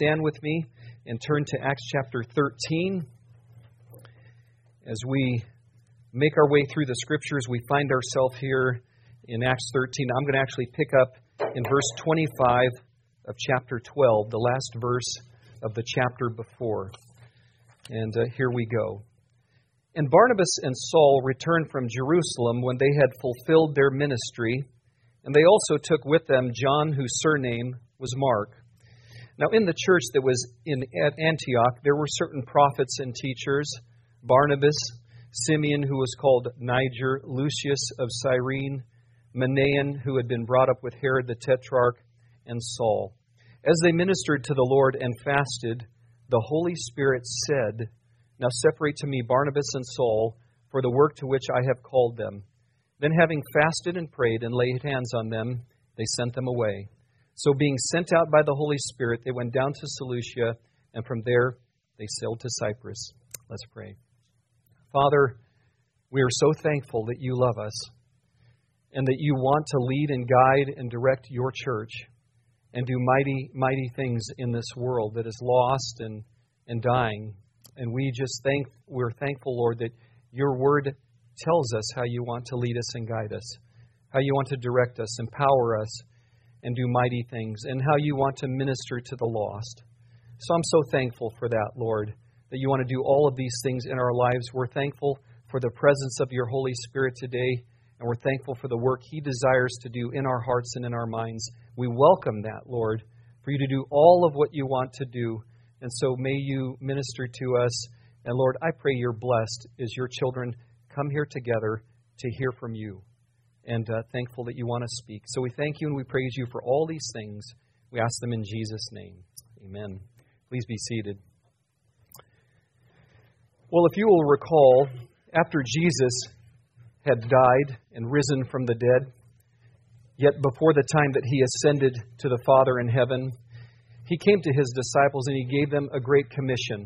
stand with me and turn to Acts chapter 13. As we make our way through the Scriptures, we find ourselves here in Acts 13. I'm going to actually pick up in verse 25 of chapter 12, the last verse of the chapter before. And here we go. And Barnabas and Saul returned from Jerusalem when they had fulfilled their ministry, and they also took with them John, whose surname was Mark. Now in the church that was at Antioch, there were certain prophets and teachers: Barnabas, Simeon, who was called Niger, Lucius of Cyrene, Manaen, who had been brought up with Herod the Tetrarch, and Saul. As they ministered to the Lord and fasted, the Holy Spirit said, "Now separate to me Barnabas and Saul for the work to which I have called them." Then having fasted and prayed and laid hands on them, they sent them away. So being sent out by the Holy Spirit, they went down to Seleucia, and from there they sailed to Cyprus. Let's pray. Father, we are so thankful that you love us and that you want to lead and guide and direct your church and do mighty, mighty things in this world that is lost and dying. And we're thankful, Lord, that your word tells us how you want to lead us and guide us, how you want to direct us, empower us, and do mighty things, and how you want to minister to the lost. So I'm so thankful for that, Lord, that you want to do all of these things in our lives. We're thankful for the presence of your Holy Spirit today, and we're thankful for the work he desires to do in our hearts and in our minds. We welcome that, Lord, for you to do all of what you want to do. And so may you minister to us. And Lord, I pray you're blessed as your children come here together to hear from you. And thankful that you want to speak. So we thank you and we praise you for all these things. We ask them in Jesus' name. Amen. Please be seated. Well, if you will recall, after Jesus had died and risen from the dead, yet before the time that he ascended to the Father in heaven, he came to his disciples and he gave them a great commission.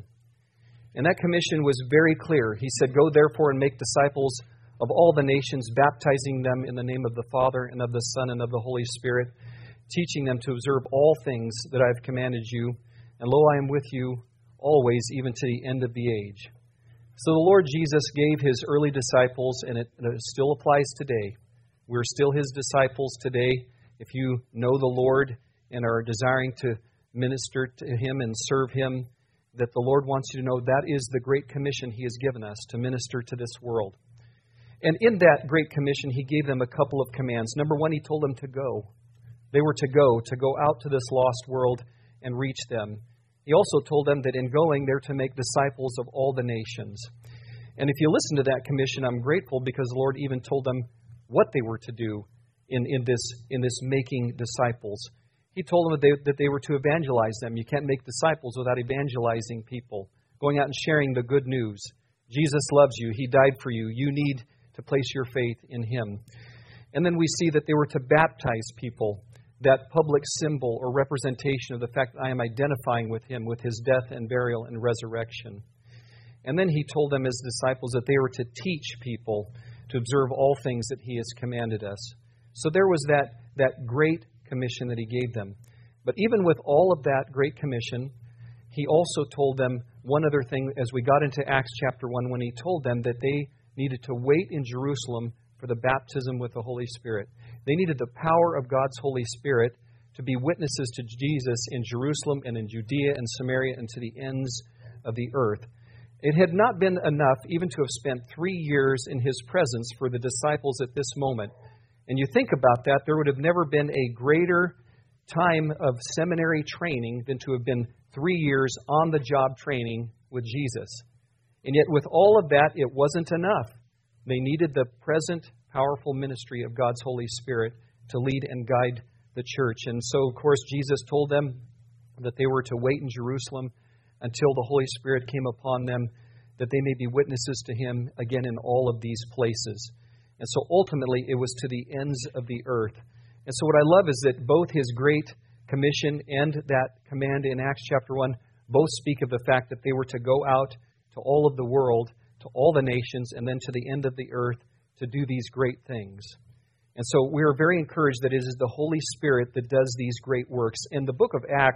And that commission was very clear. He said, "Go therefore and make disciples of all the nations, baptizing them in the name of the Father and of the Son and of the Holy Spirit, teaching them to observe all things that I have commanded you. And lo, I am with you always, even to the end of the age." So the Lord Jesus gave his early disciples, and it still applies today. We're still his disciples today. If you know the Lord and are desiring to minister to him and serve him, that the Lord wants you to know that is the great commission he has given us, to minister to this world. And in that great commission, he gave them a couple of commands. Number one, he told them to go. They were to go out to this lost world and reach them. He also told them that in going, they're to make disciples of all the nations. And if you listen to that commission, I'm grateful because the Lord even told them what they were to do in this making disciples. He told them that they were to evangelize them. You can't make disciples without evangelizing people, going out and sharing the good news. Jesus loves you. He died for you. You need to place your faith in him. And then we see that they were to baptize people, that public symbol or representation of the fact that I am identifying with him, with his death and burial and resurrection. And then he told them as disciples that they were to teach people to observe all things that he has commanded us. So there was that great commission that he gave them. But even with all of that great commission, he also told them one other thing as we got into Acts chapter 1, when he told them that they needed to wait in Jerusalem for the baptism with the Holy Spirit. They needed the power of God's Holy Spirit to be witnesses to Jesus in Jerusalem and in Judea and Samaria and to the ends of the earth. It had not been enough even to have spent 3 years in his presence for the disciples at this moment. And you think about that, there would have never been a greater time of seminary training than to have been 3 years on-the-job training with Jesus. And yet with all of that, it wasn't enough. They needed the present powerful ministry of God's Holy Spirit to lead and guide the church. And so, of course, Jesus told them that they were to wait in Jerusalem until the Holy Spirit came upon them, that they may be witnesses to him again in all of these places. And so ultimately, it was to the ends of the earth. And so what I love is that both his great commission and that command in Acts chapter 1 both speak of the fact that they were to go out to all of the world, to all the nations, and then to the end of the earth to do these great things. And so we are very encouraged that it is the Holy Spirit that does these great works. And the book of Acts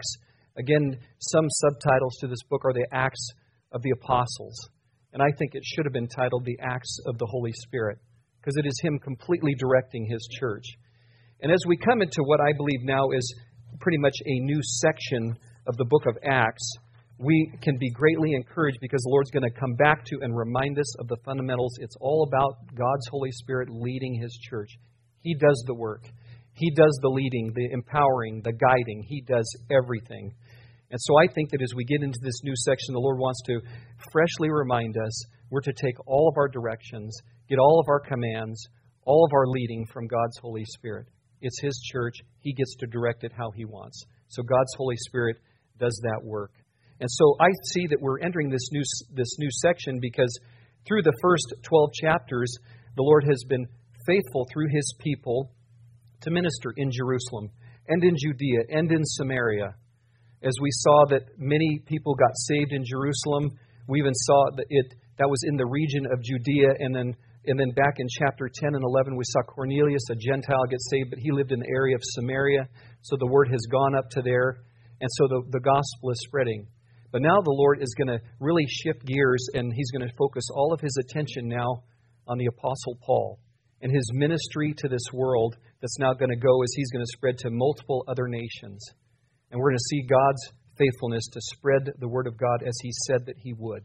Again, some subtitles to this book are the Acts of the Apostles. And I think it should have been titled The Acts of the Holy Spirit, because it is Him completely directing His church. And as we come into what I believe now is pretty much a new section of the book of Acts, we can be greatly encouraged because the Lord's going to come back to and remind us of the fundamentals. It's all about God's Holy Spirit leading His church. He does the work. He does the leading, the empowering, the guiding. He does everything. And so I think that as we get into this new section, the Lord wants to freshly remind us we're to take all of our directions, get all of our commands, all of our leading from God's Holy Spirit. It's His church. He gets to direct it how He wants. So God's Holy Spirit does that work. And so I see that we're entering this new section because through the first 12 chapters, the Lord has been faithful through His people to minister in Jerusalem and in Judea and in Samaria. As we saw that many people got saved in Jerusalem, we even saw that was in the region of Judea, and then back in chapter 10 and 11, we saw Cornelius, a Gentile, get saved, but he lived in the area of Samaria, so the word has gone up to there, and so the gospel is spreading. But now the Lord is going to really shift gears, and He's going to focus all of His attention now on the Apostle Paul and his ministry to this world that's now going to go as he's going to spread to multiple other nations. And we're going to see God's faithfulness to spread the Word of God as He said that He would.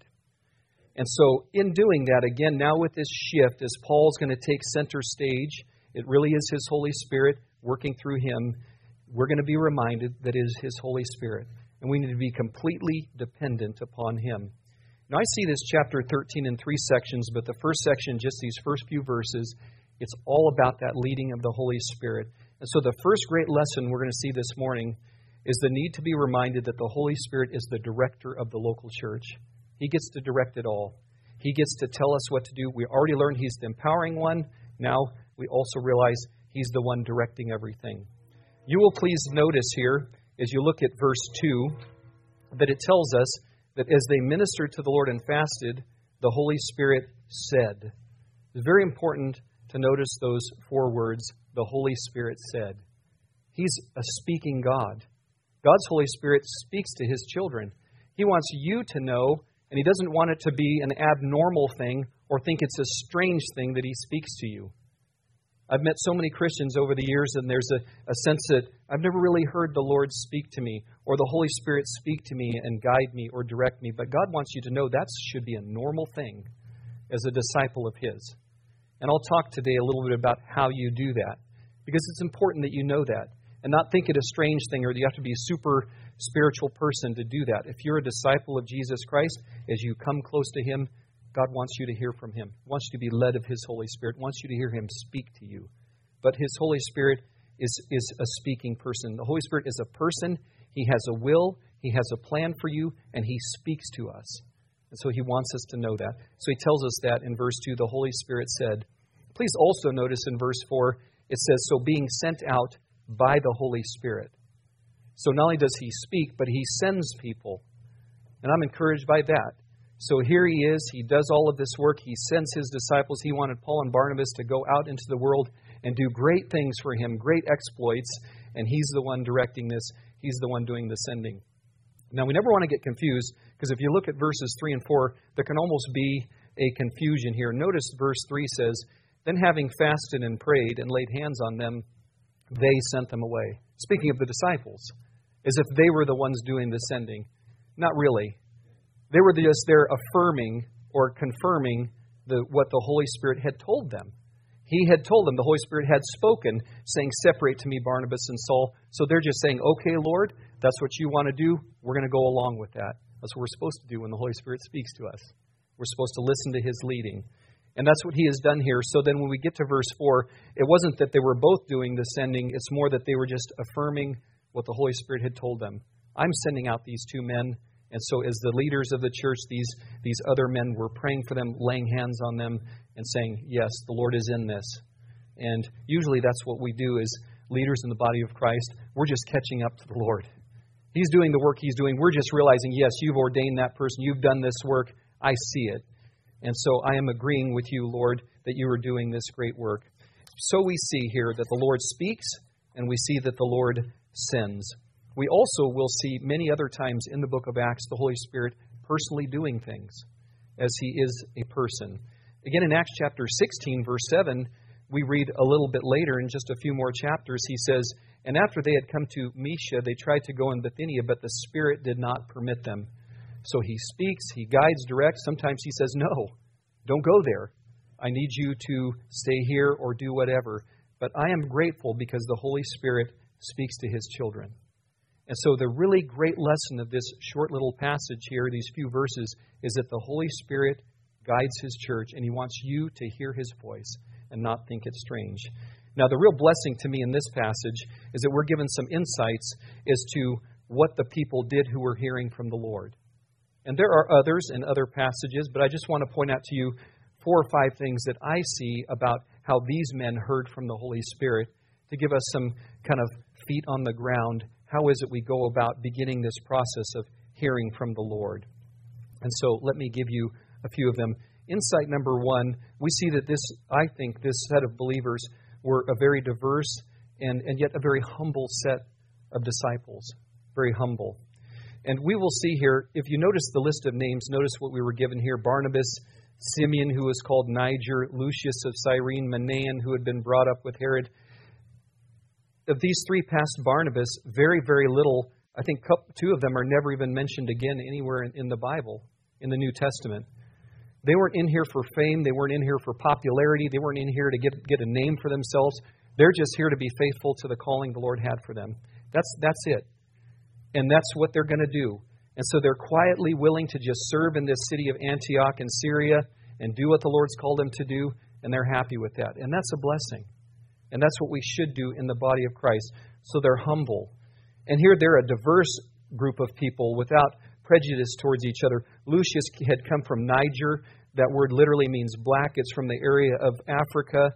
And so in doing that, again, now with this shift, as Paul's going to take center stage, it really is His Holy Spirit working through him. We're going to be reminded that it is His Holy Spirit. And we need to be completely dependent upon Him. Now, I see this chapter 13 in 3 sections, but the first section, just these first few verses, it's all about that leading of the Holy Spirit. And so the first great lesson we're going to see this morning is the need to be reminded that the Holy Spirit is the director of the local church. He gets to direct it all. He gets to tell us what to do. We already learned He's the empowering one. Now we also realize He's the one directing everything. You will please notice here, as you look at verse 2, that it tells us that as they ministered to the Lord and fasted, the Holy Spirit said. It's very important to notice those 4 words, the Holy Spirit said. He's a speaking God. God's Holy Spirit speaks to His children. He wants you to know, and He doesn't want it to be an abnormal thing or think it's a strange thing that He speaks to you. I've met so many Christians over the years, and there's a sense that I've never really heard the Lord speak to me or the Holy Spirit speak to me and guide me or direct me. But God wants you to know that should be a normal thing as a disciple of His. And I'll talk today a little bit about how you do that, because it's important that you know that and not think it a strange thing or that you have to be a super spiritual person to do that. If you're a disciple of Jesus Christ, as you come close to Him, God wants you to hear from Him. He wants you to be led of His Holy Spirit. He wants you to hear Him speak to you. But His Holy Spirit is a speaking person. The Holy Spirit is a person. He has a will. He has a plan for you, and He speaks to us. And so He wants us to know that. So He tells us that in verse 2, the Holy Spirit said. Please also notice in verse 4, it says, so being sent out by the Holy Spirit. So not only does He speak, but He sends people. And I'm encouraged by that. So here He is. He does all of this work. He sends His disciples. He wanted Paul and Barnabas to go out into the world and do great things for Him, great exploits. And He's the one directing this. He's the one doing the sending. Now, we never want to get confused, because if you look at verses 3 and 4, there can almost be a confusion here. Notice verse 3 says, then having fasted and prayed and laid hands on them, they sent them away. Speaking of the disciples, as if they were the ones doing the sending. Not really. They were just there affirming or confirming what the Holy Spirit had told them. He had told them, the Holy Spirit had spoken, saying, separate to me Barnabas and Saul. So they're just saying, okay, Lord, that's what you want to do. We're going to go along with that. That's what we're supposed to do when the Holy Spirit speaks to us. We're supposed to listen to His leading. And that's what He has done here. So then when we get to verse 4, it wasn't that they were both doing the sending. It's more that they were just affirming what the Holy Spirit had told them. I'm sending out these 2 men. And so as the leaders of the church, these other men were praying for them, laying hands on them, and saying, yes, the Lord is in this. And usually that's what we do as leaders in the body of Christ. We're just catching up to the Lord. He's doing the work He's doing. We're just realizing, yes, you've ordained that person. You've done this work. I see it. And so I am agreeing with you, Lord, that you are doing this great work. So we see here that the Lord speaks, and we see that the Lord sends. We also will see many other times in the book of Acts the Holy Spirit personally doing things as He is a person. Again, in Acts chapter 16, verse 7, we read a little bit later in just a few more chapters, he says, "And after they had come to Mysia, they tried to go in Bithynia, but the Spirit did not permit them." So He speaks, He guides, directs. Sometimes He says, "No, don't go there. I need you to stay here or do whatever." But I am grateful because the Holy Spirit speaks to His children. And so the really great lesson of this short little passage here, these few verses, is that the Holy Spirit guides His church, and He wants you to hear His voice and not think it strange. Now, the real blessing to me in this passage is that we're given some insights as to what the people did who were hearing from the Lord. And there are others in other passages, but I just want to point out to you 4 or 5 things that I see about how these men heard from the Holy Spirit to give us some kind of feet on the ground. How is it we go about beginning this process of hearing from the Lord? And so let me give you a few of them. Insight number 1, we see that I think this set of believers were a very diverse and yet a very humble set of disciples. Very humble. And we will see here, if you notice the list of names, notice what we were given here. Barnabas, Simeon, who was called Niger, Lucius of Cyrene, Manaen, who had been brought up with Herod. Of these 3 past Barnabas, very, very little, I think 2 of them are never even mentioned again anywhere in the Bible, in the New Testament. They weren't in here for fame. They weren't in here for popularity. They weren't in here to get a name for themselves. They're just here to be faithful to the calling the Lord had for them. That's it. And that's what they're going to do. And so they're quietly willing to just serve in this city of Antioch in Syria and do what the Lord's called them to do, and they're happy with that. And that's a blessing. And that's what we should do in the body of Christ. So they're humble. And here they're a diverse group of people without prejudice towards each other. Lucius had come from Niger. That word literally means black. It's from the area of Africa.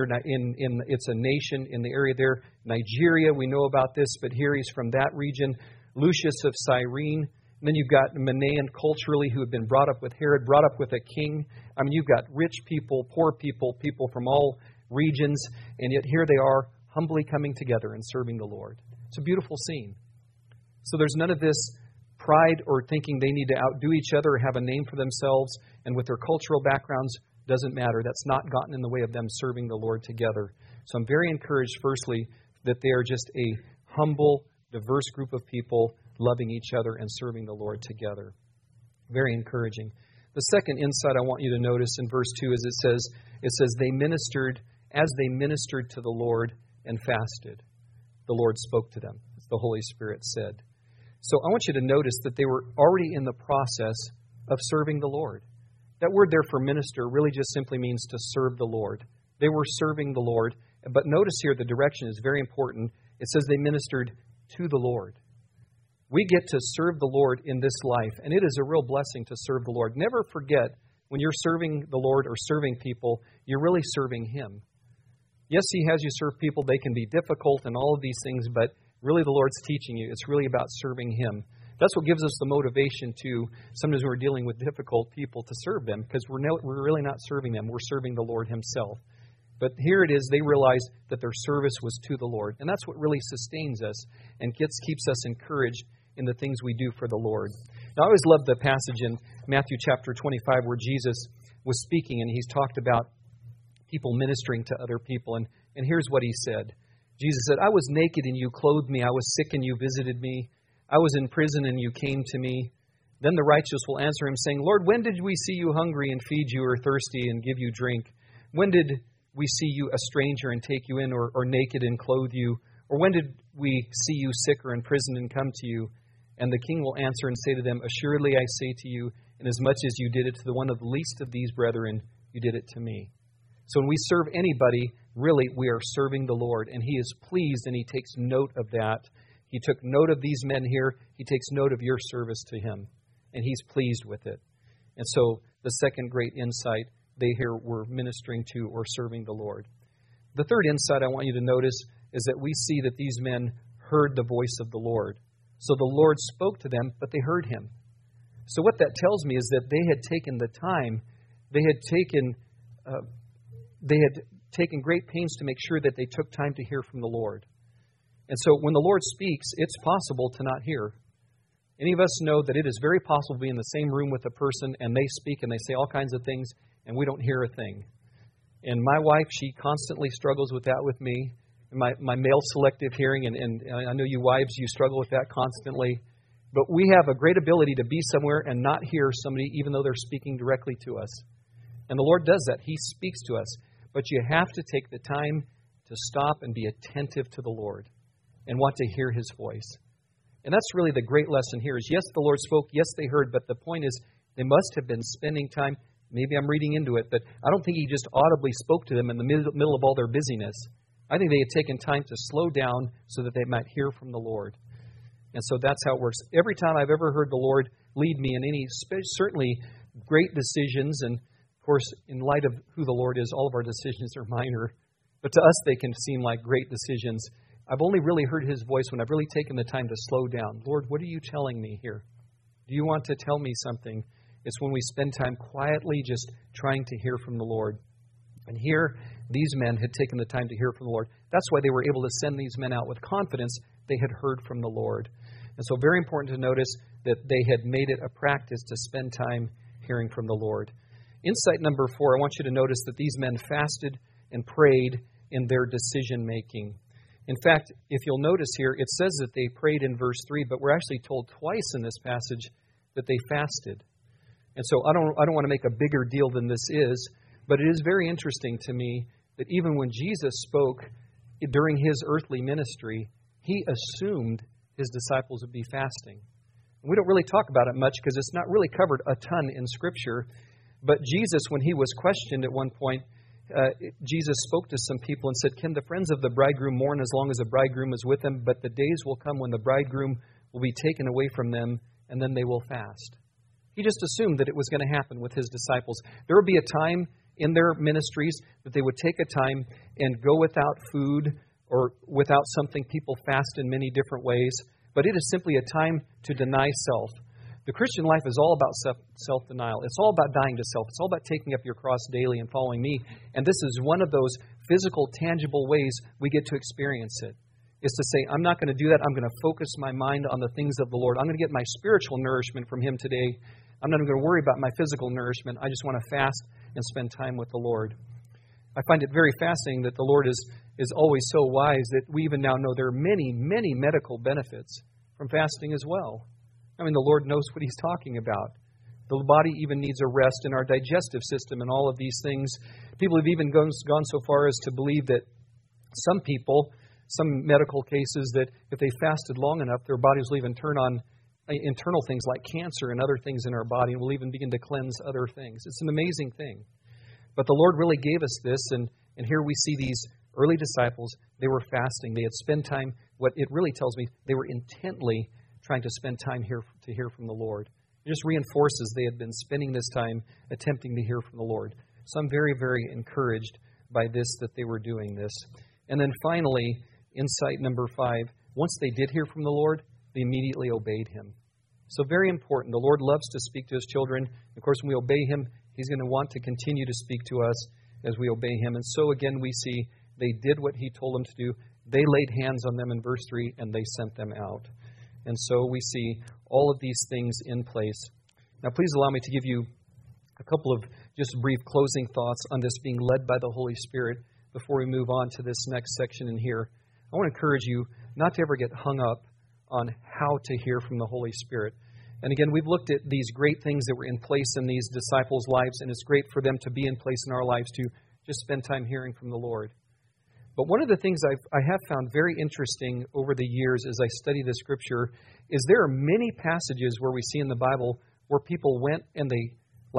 It's a nation in the area there. Nigeria, we know about this, but here he's from that region. Lucius of Cyrene. And then you've got Manaen culturally, who had been brought up with Herod, brought up with a king. I mean, you've got rich people, poor people, people from all regions, and yet here they are humbly coming together and serving the Lord. It's a beautiful scene. So there's none of this pride or thinking they need to outdo each other or have a name for themselves, and with their cultural backgrounds, doesn't matter. That's not gotten in the way of them serving the Lord together. So I'm very encouraged, firstly, that they are just a humble, diverse group of people loving each other and serving the Lord together. Very encouraging. The second insight I want you to notice in verse 2 is it says they ministered as they ministered to the Lord and fasted. The Lord spoke to them, as the Holy Spirit said. So I want you to notice that they were already in the process of serving the Lord. That word there for minister really just simply means to serve the Lord. They were serving the Lord. But notice here the direction is very important. It says they ministered to the Lord. We get to serve the Lord in this life, and it is a real blessing to serve the Lord. Never forget, when you're serving the Lord or serving people, you're really serving Him. Yes, He has you serve people. They can be difficult and all of these things, but really the Lord's teaching you. It's really about serving Him. That's what gives us the motivation to, sometimes when we're dealing with difficult people, to serve them, because we're really not serving them. We're serving the Lord Himself. But here it is, they realized that their service was to the Lord. And that's what really sustains us and keeps us encouraged in the things we do for the Lord. Now, I always love the passage in Matthew chapter 25 where Jesus was speaking, and He's talked about people ministering to other people. And here's what He said. Jesus said, "I was naked and you clothed me. I was sick and you visited me. I was in prison and you came to me." Then the righteous will answer Him, saying, "Lord, when did we see you hungry and feed you, or thirsty and give you drink? When did we see you a stranger and take you in, or naked and clothe you? Or when did we see you sick or in prison and come to you?" And the king will answer and say to them, "Assuredly I say to you, inasmuch as you did it to the one of the least of these brethren, you did it to me." So when we serve anybody, really we are serving the Lord. And He is pleased and He takes note of that. He took note of these men here. He takes note of your service to Him. And He's pleased with it. And so the second great insight, they here were ministering to or serving the Lord. The third insight I want you to notice is that we see that these men heard the voice of the Lord. So the Lord spoke to them, but they heard Him. So what that tells me is that they had taken the time, they had taken great pains to make sure that they took time to hear from the Lord. And so when the Lord speaks, it's possible to not hear. Any of us know that it is very possible to be in the same room with a person and they speak and they say all kinds of things and we don't hear a thing. And my wife, she constantly struggles with that with me. My male selective hearing, and I know you wives, you struggle with that constantly. But we have a great ability to be somewhere and not hear somebody even though they're speaking directly to us. And the Lord does that. He speaks to us. But you have to take the time to stop and be attentive to the Lord and want to hear His voice. And that's really the great lesson here is, yes, the Lord spoke, yes, they heard, but the point is they must have been spending time. Maybe I'm reading into it, but I don't think He just audibly spoke to them in the middle of all their busyness. I think they had taken time to slow down so that they might hear from the Lord. And so that's how it works. Every time I've ever heard the Lord lead me in any, certainly great decisions, and of course, in light of who the Lord is, all of our decisions are minor. But to us, they can seem like great decisions. I've only really heard His voice when I've really taken the time to slow down. Lord, what are you telling me here? Do you want to tell me something? It's when we spend time quietly just trying to hear from the Lord. And here, these men had taken the time to hear from the Lord. That's why they were able to send these men out with confidence. They had heard from the Lord. And so very important to notice that they had made it a practice to spend time hearing from the Lord. Insight number 4, I want you to notice that these men fasted and prayed in their decision making. In fact, if you'll notice here, it says that they prayed in verse 3, but we're actually told twice in this passage that they fasted. And so I don't want to make a bigger deal than this is, but it is very interesting to me that even when Jesus spoke during His earthly ministry, He assumed His disciples would be fasting. And we don't really talk about it much because it's not really covered a ton in Scripture. But Jesus, when He was questioned at one point, Jesus spoke to some people and said, "Can the friends of the bridegroom mourn as long as the bridegroom is with them? But the days will come when the bridegroom will be taken away from them, and then they will fast." He just assumed that it was going to happen with His disciples. There would be a time in their ministries that they would take a time and go without food or without something. People fast in many different ways, but it is simply a time to deny self. The Christian life is all about self-denial. It's all about dying to self. It's all about taking up your cross daily and following me. And this is one of those physical, tangible ways we get to experience it. Is to say, I'm not going to do that. I'm going to focus my mind on the things of the Lord. I'm going to get my spiritual nourishment from Him today. I'm not even going to worry about my physical nourishment. I just want to fast and spend time with the Lord. I find it very fascinating that the Lord is always so wise that we even now know there are many, many medical benefits from fasting as well. I mean, the Lord knows what He's talking about. The body even needs a rest in our digestive system and all of these things. People have even gone so far as to believe that some people, some medical cases, that if they fasted long enough, their bodies will even turn on internal things like cancer and other things in our body, and will even begin to cleanse other things. It's an amazing thing. But the Lord really gave us this, and here we see these early disciples. They were fasting. They had spent time. What it really tells me, they were intently trying to spend time here to hear from the Lord. It just reinforces they had been spending this time attempting to hear from the Lord. So I'm very, very encouraged by this, that they were doing this. And then finally, insight number 5, once they did hear from the Lord, they immediately obeyed Him. So very important. The Lord loves to speak to His children. Of course, when we obey Him, He's going to want to continue to speak to us as we obey Him. And so again, we see they did what He told them to do. They laid hands on them in verse 3, and they sent them out. And so we see all of these things in place. Now, please allow me to give you a couple of just brief closing thoughts on this being led by the Holy Spirit before we move on to this next section in here. I want to encourage you not to ever get hung up on how to hear from the Holy Spirit. And again, we've looked at these great things that were in place in these disciples' lives, and it's great for them to be in place in our lives to just spend time hearing from the Lord. But one of the things I have found very interesting over the years as I study the Scripture is there are many passages where we see in the Bible where people went and they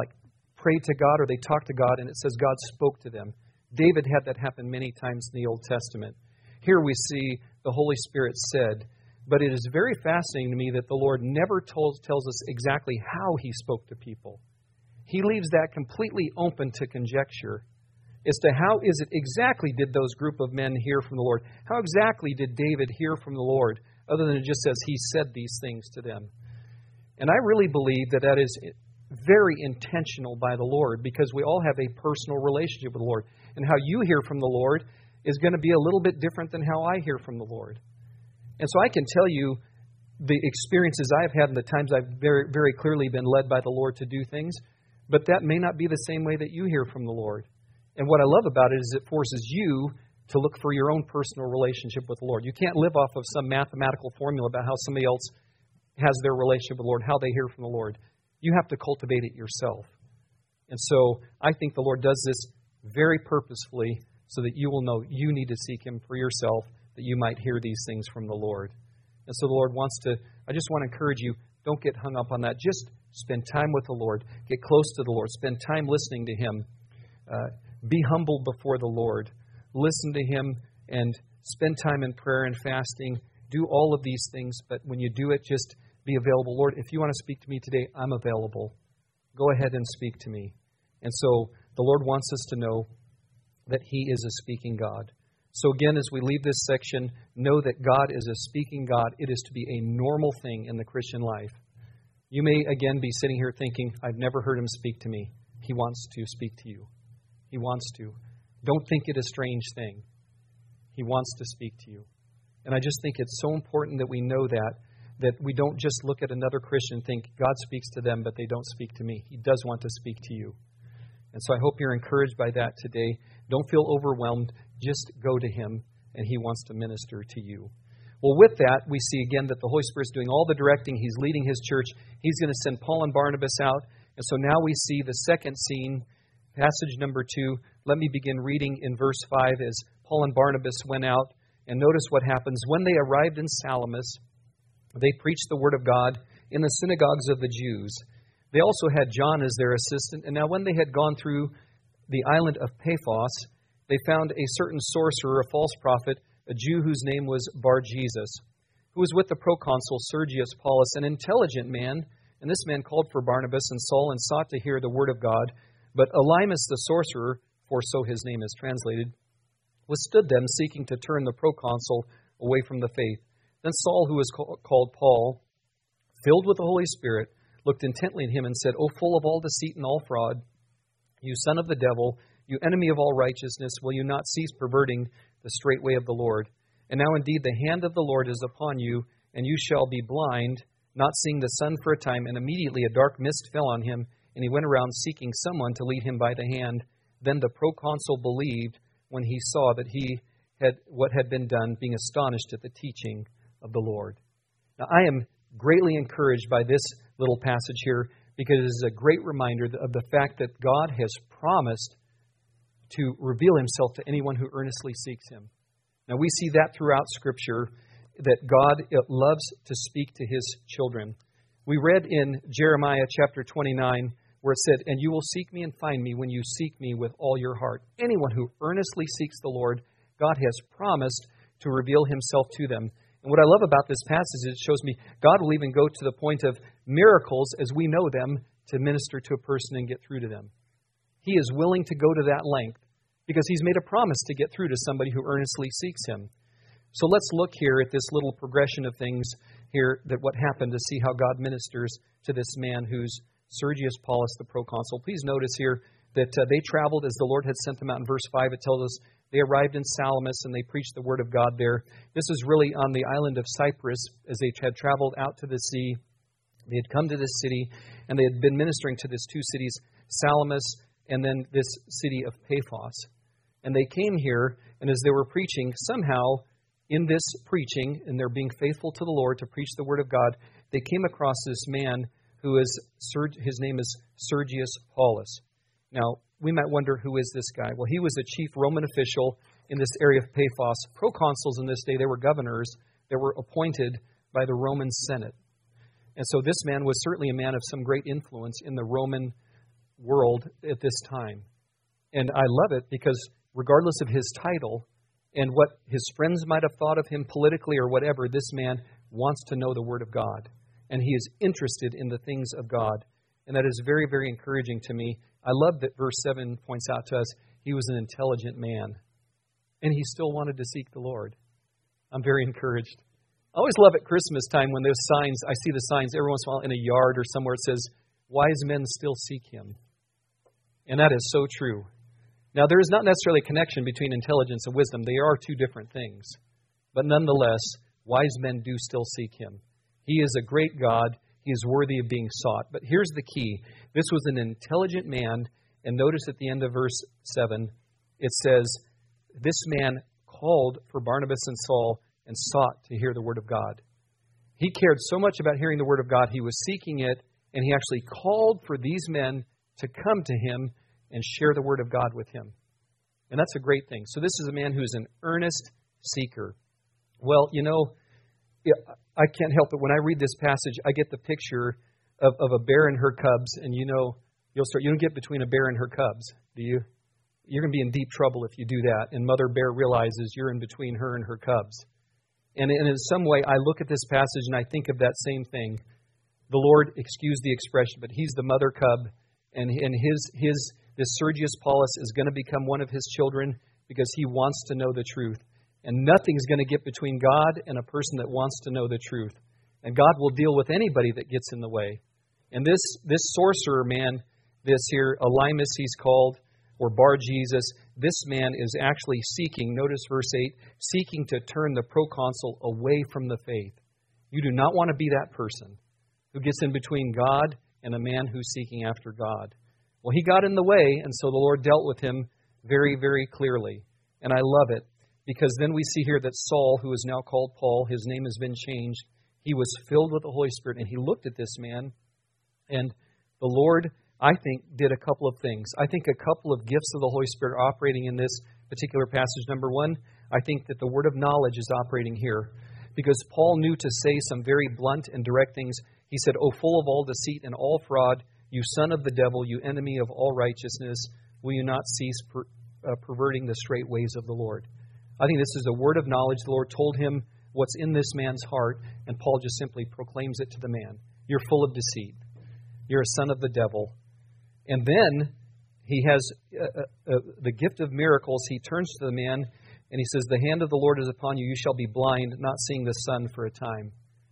prayed to God or they talked to God, and it says God spoke to them. David had that happen many times in the Old Testament. Here we see the Holy Spirit said. But it is very fascinating to me that the Lord never tells us exactly how He spoke to people. He leaves that completely open to conjecture as to how is it exactly did those group of men hear from the Lord? How exactly did David hear from the Lord, other than it just says He said these things to them? And I really believe that that is very intentional by the Lord, because we all have a personal relationship with the Lord. And how you hear from the Lord is going to be a little bit different than how I hear from the Lord. And so I can tell you the experiences I've had and the times I've very, very clearly been led by the Lord to do things, but that may not be the same way that you hear from the Lord. And what I love about it is it forces you to look for your own personal relationship with the Lord. You can't live off of some mathematical formula about how somebody else has their relationship with the Lord, how they hear from the Lord. You have to cultivate it yourself. And so I think the Lord does this very purposefully so that you will know you need to seek Him for yourself, that you might hear these things from the Lord. And so the Lord wants to, I just want to encourage you, don't get hung up on that. Just spend time with the Lord. Get close to the Lord. Spend time listening to Him. Be humble before the Lord. Listen to Him and spend time in prayer and fasting. Do all of these things, but when you do it, just be available. Lord, if you want to speak to me today, I'm available. Go ahead and speak to me. And so the Lord wants us to know that He is a speaking God. So again, as we leave this section, know that God is a speaking God. It is to be a normal thing in the Christian life. You may again be sitting here thinking, I've never heard Him speak to me. He wants to speak to you. He wants to. Don't think it a strange thing. He wants to speak to you. And I just think it's so important that we know that we don't just look at another Christian and think, God speaks to them, but they don't speak to me. He does want to speak to you. And so I hope you're encouraged by that today. Don't feel overwhelmed. Just go to Him, and He wants to minister to you. Well, with that, we see again that the Holy Spirit's doing all the directing. He's leading His church. He's going to send Paul and Barnabas out. And so now we see the second scene, passage number 2. Let me begin reading in verse 5 as Paul and Barnabas went out. And notice what happens. When they arrived in Salamis, they preached the word of God in the synagogues of the Jews. They also had John as their assistant. And now when they had gone through the island of Paphos, they found a certain sorcerer, a false prophet, a Jew whose name was Bar-Jesus, who was with the proconsul Sergius Paulus, an intelligent man. And this man called for Barnabas and Saul and sought to hear the word of God. But Elymas the sorcerer, for so his name is translated, withstood them, seeking to turn the proconsul away from the faith. Then Saul, who was called Paul, filled with the Holy Spirit, looked intently at him and said, O full of all deceit and all fraud, you son of the devil, you enemy of all righteousness, will you not cease perverting the straight way of the Lord? And now indeed the hand of the Lord is upon you, and you shall be blind, not seeing the sun for a time. And immediately a dark mist fell on him, and he went around seeking someone to lead him by the hand. Then the proconsul believed when he saw that he had what had been done, being astonished at the teaching of the Lord. Now I am greatly encouraged by this little passage here, because it is a great reminder of the fact that God has promised to reveal Himself to anyone who earnestly seeks Him. Now we see that throughout Scripture, that God loves to speak to His children. We read in Jeremiah chapter 29, where it said, And you will seek me and find me when you seek me with all your heart. Anyone who earnestly seeks the Lord, God has promised to reveal Himself to them. And what I love about this passage is it shows me God will even go to the point of miracles as we know them to minister to a person and get through to them. He is willing to go to that length because He's made a promise to get through to somebody who earnestly seeks Him. So let's look here at this little progression of things here, that what happened, to see how God ministers to this man who's Sergius Paulus, the proconsul. Please notice here that they traveled as the Lord had sent them out. In verse 5, it tells us they arrived in Salamis and they preached the word of God there. This is really on the island of Cyprus as they had traveled out to the sea. They had come to this city and they had been ministering to these two cities, Salamis and then this city of Paphos. And they came here, and as they were preaching, somehow in this preaching, and they're being faithful to the Lord to preach the word of God, they came across this man who is, his name is Sergius Paulus. Now, we might wonder, who is this guy? Well, he was a chief Roman official in this area of Paphos. Proconsuls in this day, they were governors that were appointed by the Roman Senate. And so this man was certainly a man of some great influence in the Roman world at this time. And I love it because regardless of his title and what his friends might have thought of him politically or whatever, this man wants to know the Word of God. And he is interested in the things of God. And that is very, very encouraging to me. I love that verse 7 points out to us, he was an intelligent man. And he still wanted to seek the Lord. I'm very encouraged. I always love at Christmas time when there's signs, I see the signs every once in a while in a yard or somewhere, it says, wise men still seek Him. And that is so true. Now, there is not necessarily a connection between intelligence and wisdom. They are two different things. But nonetheless, wise men do still seek Him. He is a great God. He is worthy of being sought. But here's the key. This was an intelligent man, and notice at the end of verse 7, it says, this man called for Barnabas and Saul and sought to hear the Word of God. He cared so much about hearing the Word of God, he was seeking it, and he actually called for these men to come to him and share the Word of God with him. And that's a great thing. So this is a man who is an earnest seeker. Well, I can't help it. When I read this passage, I get the picture of a bear and her cubs, and you don't get between a bear and her cubs, do you? You're going to be in deep trouble if you do that. And Mother Bear realizes you're in between her and her cubs. And in some way, I look at this passage and I think of that same thing. The Lord, excuse the expression, but He's the mother cub, and this Sergius Paulus is going to become one of His children because he wants to know the truth. And nothing's going to get between God and a person that wants to know the truth. And God will deal with anybody that gets in the way. And this sorcerer man, this here, Elymas he's called, or Bar-Jesus, this man is actually seeking, notice verse 8, seeking to turn the proconsul away from the faith. You do not want to be that person who gets in between God and a man who's seeking after God. Well, he got in the way, and so the Lord dealt with him very, very clearly. And I love it, because then we see here that Saul, who is now called Paul, his name has been changed. He was filled with the Holy Spirit, and he looked at this man, and the Lord, I think, did a couple of things. I think a couple of gifts of the Holy Spirit are operating in this particular passage. Number one, I think that the word of knowledge is operating here, because Paul knew to say some very blunt and direct things. He said, "O full of all deceit and all fraud, you son of the devil, you enemy of all righteousness, will you not cease perverting the straight ways of the Lord?" I think this is a word of knowledge. The Lord told him what's in this man's heart, and Paul just simply proclaims it to the man. You're full of deceit. You're a son of the devil. And then he has the gift of miracles. He turns to the man and he says, "The hand of the Lord is upon you. You shall be blind, not seeing the sun for a time."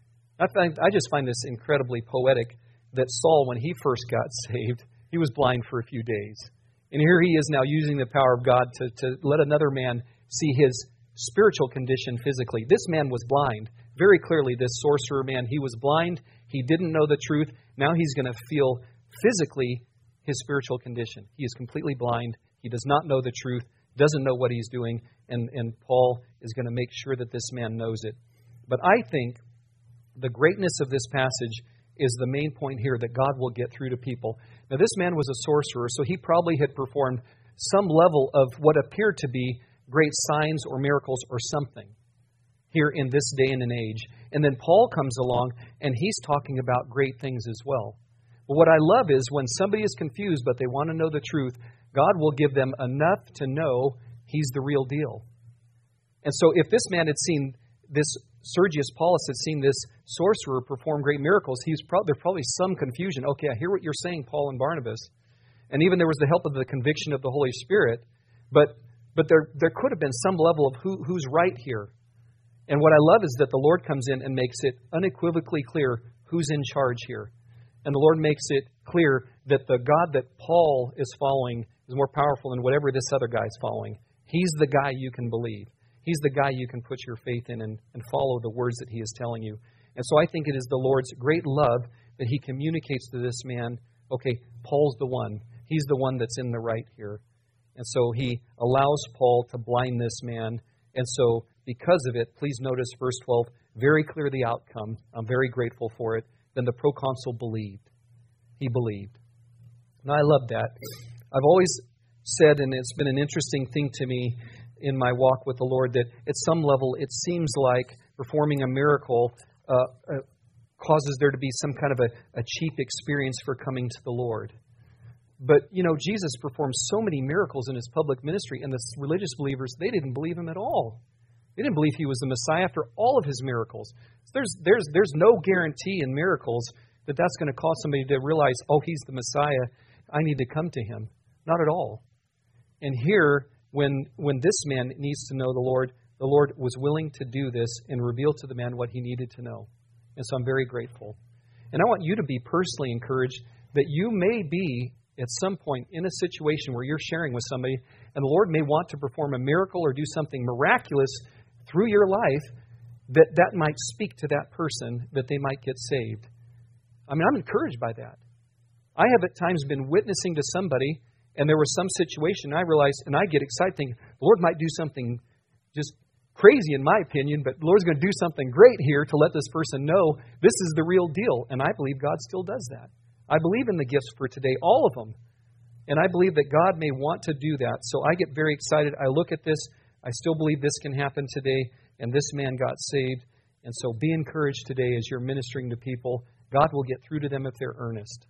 I just find this incredibly poetic that Saul, when he first got saved, he was blind for a few days. And here he is now using the power of God to let another man see his spiritual condition physically. This man was blind. Very clearly, this sorcerer man, he was blind. He didn't know the truth. Now he's going to feel physically his spiritual condition. He is completely blind. He does not know the truth, doesn't know what he's doing, and Paul is going to make sure that this man knows it. But I think the greatness of this passage is the main point here, that God will get through to people. Now, this man was a sorcerer, so he probably had performed some level of what appeared to be great signs or miracles or something here in this day and an age. And then Paul comes along, and he's talking about great things as well. But what I love is when somebody is confused, but they want to know the truth, God will give them enough to know he's the real deal. And so if this man had seen this, Sergius Paulus had seen this sorcerer perform great miracles, there's probably some confusion. Okay, I hear what you're saying, Paul and Barnabas. And even there was the help of the conviction of the Holy Spirit. But there could have been some level of who's right here. And what I love is that the Lord comes in and makes it unequivocally clear who's in charge here. And the Lord makes it clear that the God that Paul is following is more powerful than whatever this other guy's following. He's the guy you can believe. He's the guy you can put your faith in and follow the words that he is telling you. And so I think it is the Lord's great love that he communicates to this man, okay, Paul's the one. He's the one that's in the right here. And so he allows Paul to blind this man. And so because of it, please notice verse 12, very clear the outcome. I'm very grateful for it. Then the proconsul believed. He believed. Now, I love that. I've always said, and it's been an interesting thing to me in my walk with the Lord, that at some level it seems like performing a miracle causes there to be some kind of a cheap experience for coming to the Lord. But, Jesus performed so many miracles in his public ministry, and the religious believers, they didn't believe him at all. They didn't believe he was the Messiah after all of his miracles. There's no guarantee in miracles that that's going to cause somebody to realize, oh, he's the Messiah, I need to come to him. Not at all. And here, when this man needs to know the Lord was willing to do this and reveal to the man what he needed to know. And so I'm very grateful. And I want you to be personally encouraged that you may be at some point in a situation where you're sharing with somebody, and the Lord may want to perform a miracle or do something miraculous through your life, that might speak to that person, that they might get saved. I mean, I'm encouraged by that. I have at times been witnessing to somebody, and there was some situation, I realized, and I get excited thinking, the Lord might do something just crazy in my opinion, but the Lord's going to do something great here to let this person know this is the real deal. And I believe God still does that. I believe in the gifts for today, all of them. And I believe that God may want to do that. So I get very excited. I look at this. I still believe this can happen today. And this man got saved. And so be encouraged today as you're ministering to people. God will get through to them if they're earnest.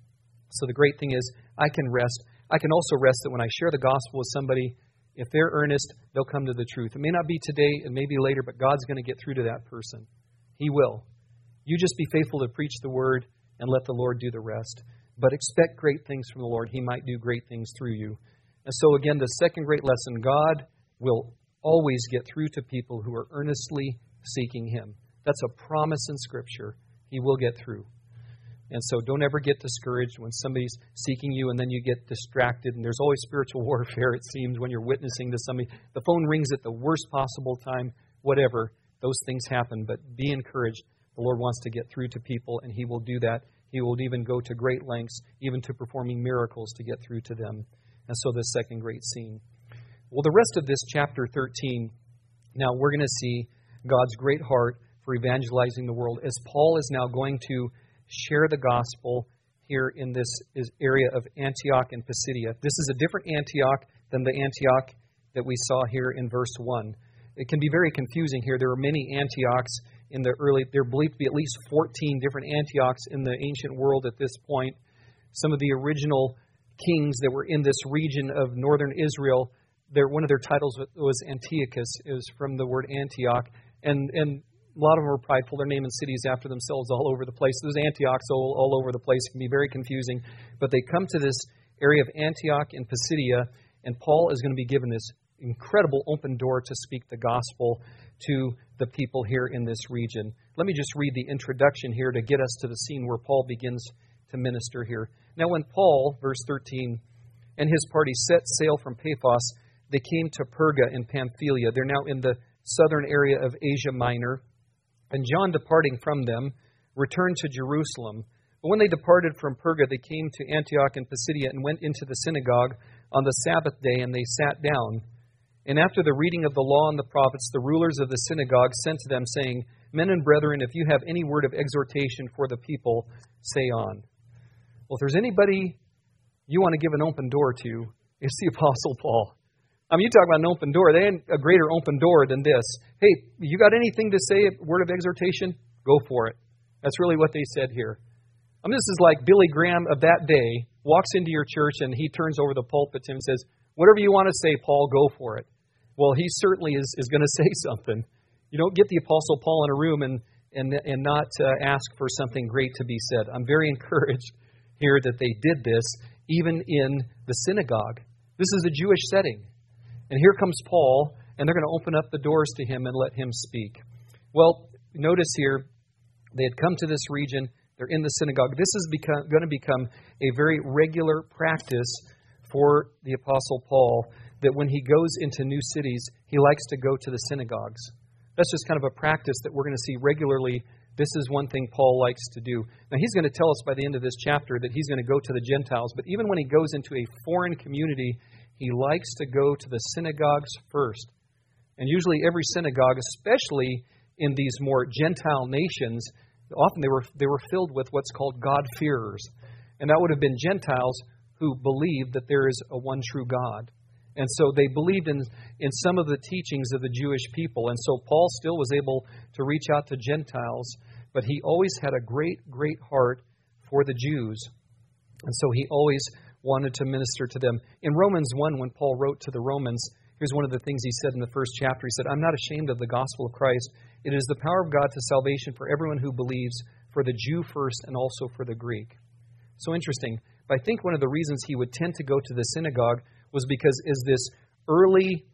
So the great thing is I can rest. I can also rest that when I share the gospel with somebody, if they're earnest, they'll come to the truth. It may not be today, it may be later, but God's going to get through to that person. He will. You just be faithful to preach the word and let the Lord do the rest. But expect great things from the Lord. He might do great things through you. And so again, the second great lesson, God will always get through to people who are earnestly seeking Him. That's a promise in Scripture. He will get through. And so don't ever get discouraged when somebody's seeking you and then you get distracted. And there's always spiritual warfare, it seems, when you're witnessing to somebody. The phone rings at the worst possible time, whatever. Those things happen. But be encouraged. The Lord wants to get through to people, and He will do that. He will even go to great lengths, even to performing miracles to get through to them. And so the second great scene. Well, the rest of this chapter 13, now we're going to see God's great heart for evangelizing the world as Paul is now going to share the gospel here in this area of Antioch and Pisidia. This is a different Antioch than the Antioch that we saw here in verse 1. It can be very confusing here. There are many Antiochs in the early, there are believed to be at least 14 different Antiochs in the ancient world at this point. Some of the original kings that were in this region of northern Israel, one of their titles was Antiochus. It was from the word Antioch. And a lot of them were prideful. They're naming cities after themselves all over the place. There's Antiochs all over the place. It can be very confusing. But they come to this area of Antioch and Pisidia, and Paul is going to be given this incredible open door to speak the gospel to the people here in this region. Let me just read the introduction here to get us to the scene where Paul begins to minister here. Now when Paul, verse 13, and his party set sail from Paphos, they came to Perga in Pamphylia. They're now in the southern area of Asia Minor. And John, departing from them, returned to Jerusalem. But when they departed from Perga, they came to Antioch and Pisidia and went into the synagogue on the Sabbath day, and they sat down. And after the reading of the law and the prophets, the rulers of the synagogue sent to them, saying, Men and brethren, if you have any word of exhortation for the people, say on. Well, if there's anybody you want to give an open door to, it's the Apostle Paul. I mean, you talk about an open door. There ain't a greater open door than this. Hey, you got anything to say, a word of exhortation? Go for it. That's really what they said here. I mean, this is like Billy Graham of that day walks into your church and he turns over the pulpit to him and says, whatever you want to say, Paul, go for it. Well, he certainly is going to say something. You don't get the Apostle Paul in a room and not ask for something great to be said. I'm very encouraged here that they did this even in the synagogue. This is a Jewish setting. And here comes Paul, and they're going to open up the doors to him and let him speak. Well, notice here, they had come to this region. They're in the synagogue. This is going to become a very regular practice for the Apostle Paul, that when he goes into new cities, he likes to go to the synagogues. That's just kind of a practice that we're going to see regularly. This is one thing Paul likes to do. Now, he's going to tell us by the end of this chapter that he's going to go to the Gentiles. But even when he goes into a foreign community, he likes to go to the synagogues first. And usually every synagogue, especially in these more Gentile nations, often they were filled with what's called God-fearers. And that would have been Gentiles who believed that there is a one true God. And so they believed in some of the teachings of the Jewish people. And so Paul still was able to reach out to Gentiles, but he always had a great, great heart for the Jews. And so he always wanted to minister to them. In Romans 1, when Paul wrote to the Romans, here's one of the things he said in the first chapter. He said, I'm not ashamed of the gospel of Christ. It is the power of God to salvation for everyone who believes, for the Jew first and also for the Greek. So interesting. But I think one of the reasons he would tend to go to the synagogue was because as this early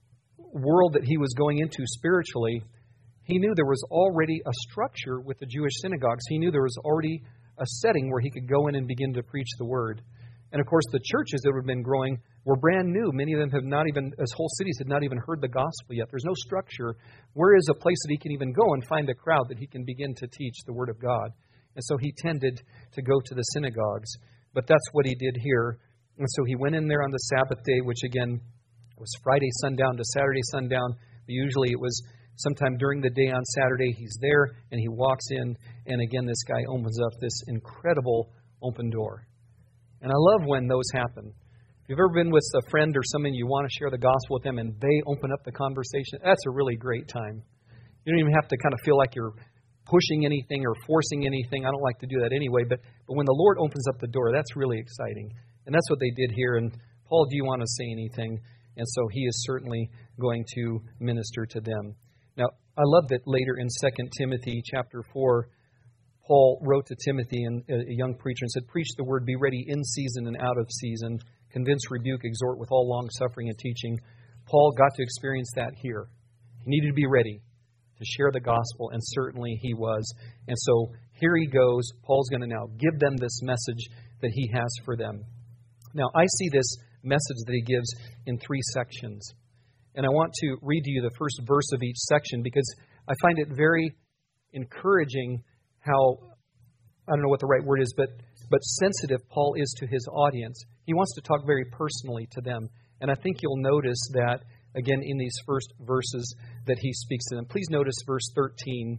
world that he was going into spiritually, he knew there was already a structure with the Jewish synagogues. He knew there was already a setting where he could go in and begin to preach the word. And of course, the churches that had been growing were brand new. Many of them have not even, as whole cities, had not even heard the gospel yet. There's no structure. Where is a place that he can even go and find a crowd that he can begin to teach the Word of God? And so he tended to go to the synagogues. But that's what he did here. And so he went in there on the Sabbath day, which again was Friday sundown to Saturday sundown. But usually it was sometime during the day on Saturday. He's there and he walks in. And again, this guy opens up this incredible open door. And I love when those happen. If you've ever been with a friend or someone you want to share the gospel with them and they open up the conversation, that's a really great time. You don't even have to kind of feel like you're pushing anything or forcing anything. I don't like to do that anyway. But when the Lord opens up the door, that's really exciting. And that's what they did here. And Paul, do you want to say anything? And so he is certainly going to minister to them. Now, I love that later in 2 Timothy chapter 4, Paul wrote to Timothy, a young preacher, and said, preach the word, be ready in season and out of season, convince, rebuke, exhort with all long suffering and teaching. Paul got to experience that here. He needed to be ready to share the gospel, and certainly he was. And so here he goes. Paul's going to now give them this message that he has for them. Now, I see this message that he gives in 3 sections. And I want to read to you the first verse of each section because I find it very encouraging how, I don't know what the right word is, but sensitive Paul is to his audience. He wants to talk very personally to them. And I think you'll notice that, again, in these first verses that he speaks to them. Please notice verse 16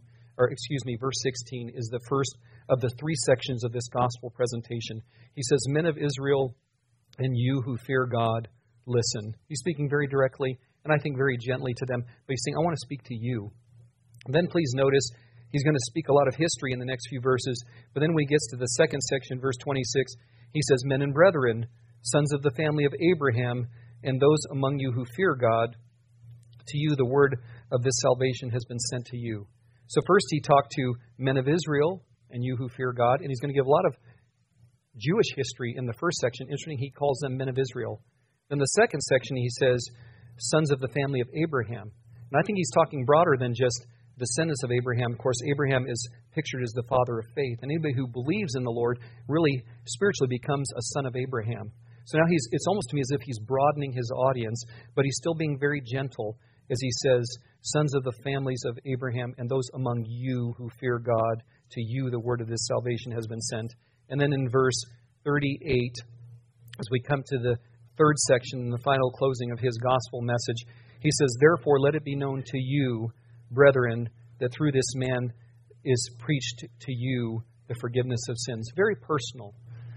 is the first of the 3 sections of this gospel presentation. He says, men of Israel and you who fear God, listen. He's speaking very directly and I think very gently to them. But he's saying, I want to speak to you. And then please notice, he's going to speak a lot of history in the next few verses. But then when he gets to the second section, verse 26, he says, men and brethren, sons of the family of Abraham, and those among you who fear God, to you the word of this salvation has been sent to you. So first he talked to men of Israel and you who fear God. And he's going to give a lot of Jewish history in the first section. Interesting, he calls them men of Israel. Then the second section he says, sons of the family of Abraham. And I think he's talking broader than just descendants of Abraham. Of course, Abraham is pictured as the father of faith. And anybody who believes in the Lord really spiritually becomes a son of Abraham. So now it's almost to me as if he's broadening his audience, but he's still being very gentle as he says, sons of the families of Abraham and those among you who fear God, to you the word of this salvation has been sent. And then in verse 38, as we come to the third section, and the final closing of his gospel message, he says, therefore let it be known to you, brethren, that through this man is preached to you the forgiveness of sins. Very personal